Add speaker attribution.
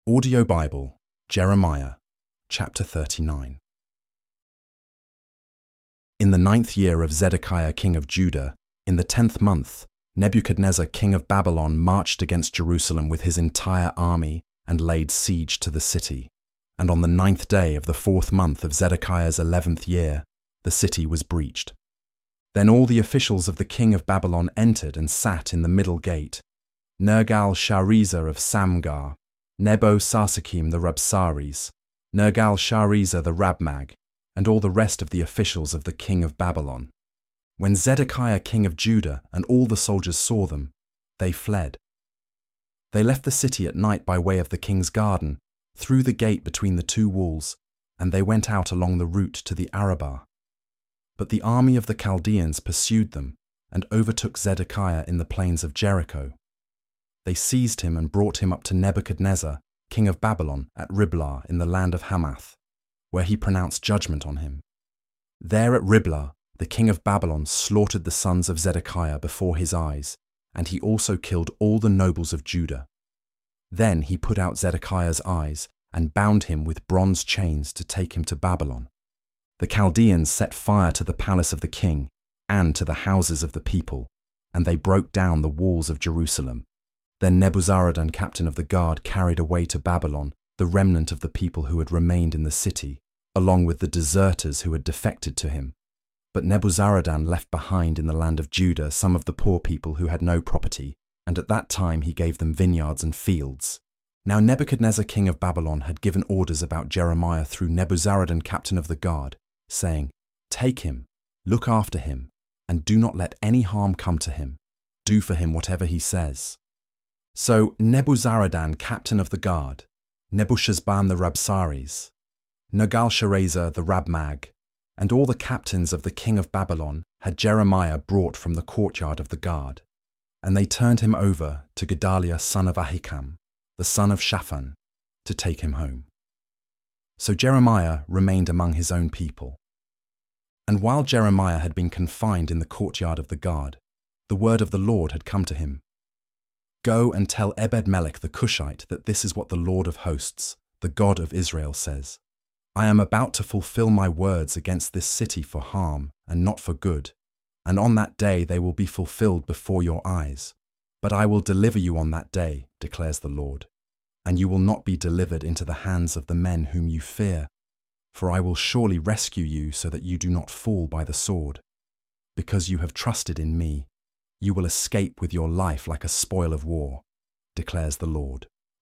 Speaker 1: Audio Bible, Jeremiah, chapter 39. In the 9th year of Zedekiah king of Judah, in the 10th month, Nebuchadnezzar king of Babylon marched against Jerusalem with his entire army and laid siege to the city. And on the 9th day of the 4th month of Zedekiah's 11th year, the city was breached. Then all the officials of the king of Babylon entered and sat in the middle gate, Nergal-Sharezer of Samgar, Nebo-Sarsekim the Rabsaris, Nergal-Sharezer the Rabmag, and all the rest of the officials of the king of Babylon. When Zedekiah king of Judah and all the soldiers saw them, they fled. They left the city at night by way of the king's garden, through the gate between the two walls, and they went out along the route to the Arabah. But the army of the Chaldeans pursued them and overtook Zedekiah in the plains of Jericho. They seized him and brought him up to Nebuchadnezzar, king of Babylon, at Riblah in the land of Hamath, where he pronounced judgment on him. There at Riblah, the king of Babylon slaughtered the sons of Zedekiah before his eyes, and he also killed all the nobles of Judah. Then he put out Zedekiah's eyes and bound him with bronze chains to take him to Babylon. The Chaldeans set fire to the palace of the king and to the houses of the people, and they broke down the walls of Jerusalem. Then Nebuzaradan, captain of the guard, carried away to Babylon the remnant of the people who had remained in the city, along with the deserters who had defected to him. But Nebuzaradan left behind in the land of Judah some of the poor people who had no property, and at that time he gave them vineyards and fields. Now Nebuchadnezzar king of Babylon had given orders about Jeremiah through Nebuzaradan, captain of the guard, saying, "Take him, look after him, and do not let any harm come to him. Do for him whatever he says." So Nebuzaradan, captain of the guard, Nebushazban the Rabsaris, Nergal-Sharezer the Rabmag, and all the captains of the king of Babylon had Jeremiah brought from the courtyard of the guard, and they turned him over to Gedaliah son of Ahikam, the son of Shaphan, to take him home. So Jeremiah remained among his own people. And while Jeremiah had been confined in the courtyard of the guard, the word of the Lord had come to him. "Go and tell Ebed-Melech the Cushite that this is what the Lord of hosts, the God of Israel, says. I am about to fulfill my words against this city for harm and not for good, and on that day they will be fulfilled before your eyes. But I will deliver you on that day, declares the Lord, and you will not be delivered into the hands of the men whom you fear, for I will surely rescue you so that you do not fall by the sword. Because you have trusted in me, you will escape with your life like a spoil of war, declares the Lord."